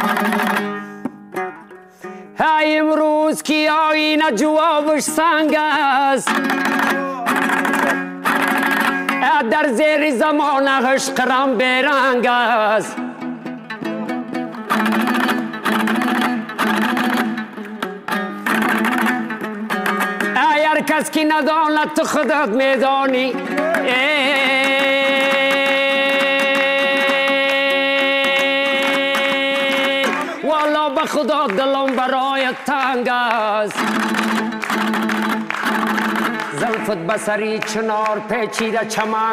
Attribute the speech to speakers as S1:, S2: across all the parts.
S1: های امروز کی آینه جوابش سنگ است در زیر زمانه عشق برنگ است هر کس که نداند تو خودت میدانی والا به خدا دلم برای تنگ است زلفت بسری چنار پیچیده چمن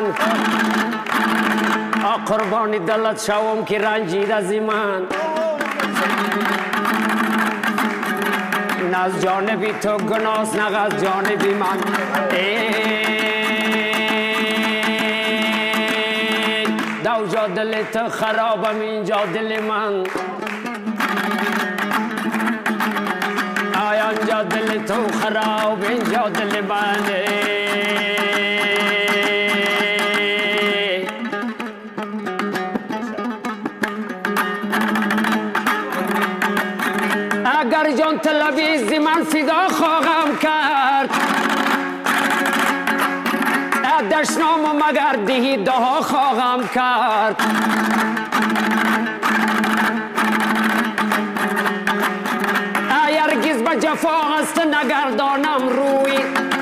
S1: قربانی دلت شوم که رنجیده زی من نه از جانبی تو گناست نه از جانبی من دوجا دل تو خرابم اینجا دل من آنجا دل تو خراب اینجا دل من اگر جان تلویزی من فدا خواهم کرد دشنام و مگر دهی دها خواهم کرد هرگز به جفا هست نگردانم روی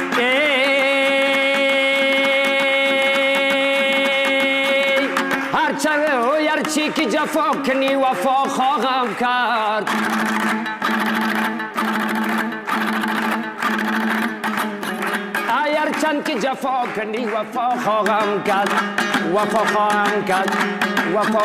S1: هرچی که جفا کنی وفا خواهم کرد هرچند که جفا کنی وفا خواهم کرد وفا خواهم کرد وفا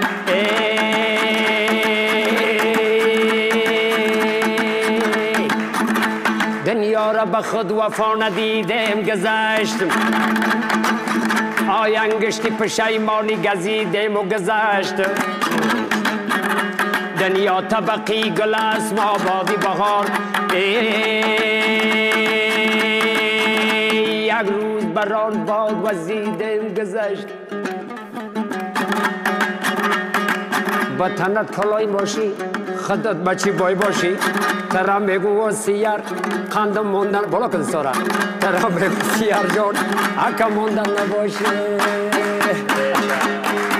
S1: دنیا را به خود وفا ندیدم گذشتم انگشتی پشیمانی گزیدم و گذشتم دنیا طبقی گل است ما بادی بهار یک روز بران باد وزیدم گذشت با تنت کلای باشی خودت بچی بای باشی ترا میگو سیر خندم موندن بالا کن سارا ترا میگو سیر جان اکا موندن نباشه